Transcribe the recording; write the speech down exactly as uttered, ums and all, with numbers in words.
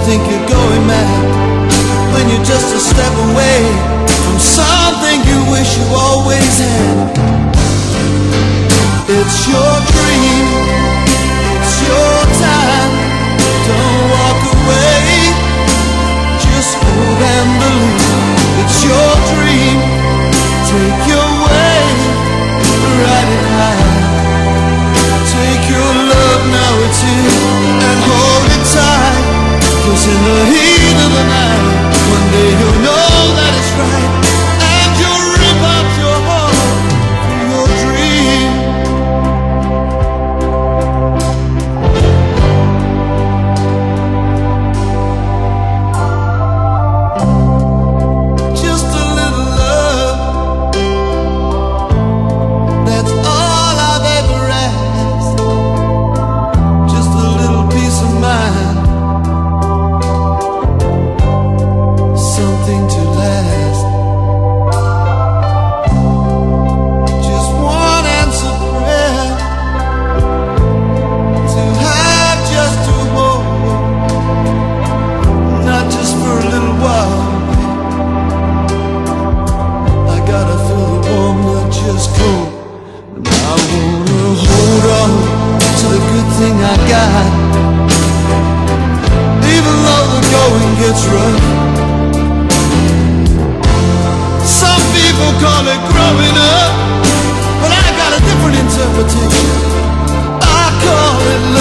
think you're going mad when you're just a step away from something you wish you always had. It's your dream, it's your time. Don't walk away, just hold and believe. It's your dream, take your way, ride it high. Take your love, now it's here, and hold it tight. 'Cause in the heat of the night, one day you'll know that it's right, and you'll rip out your heart for your dream. Just a little love, that's all I've ever asked. Just a little peace of mind, something to last. Just one answered prayer, to have just to hold, not just for a little while. I gotta feel the warm, not just cold. And I wanna hold on to the good thing I got, even though the going gets rough. Some people call it growing up, but I got a different interpretation. I call it love.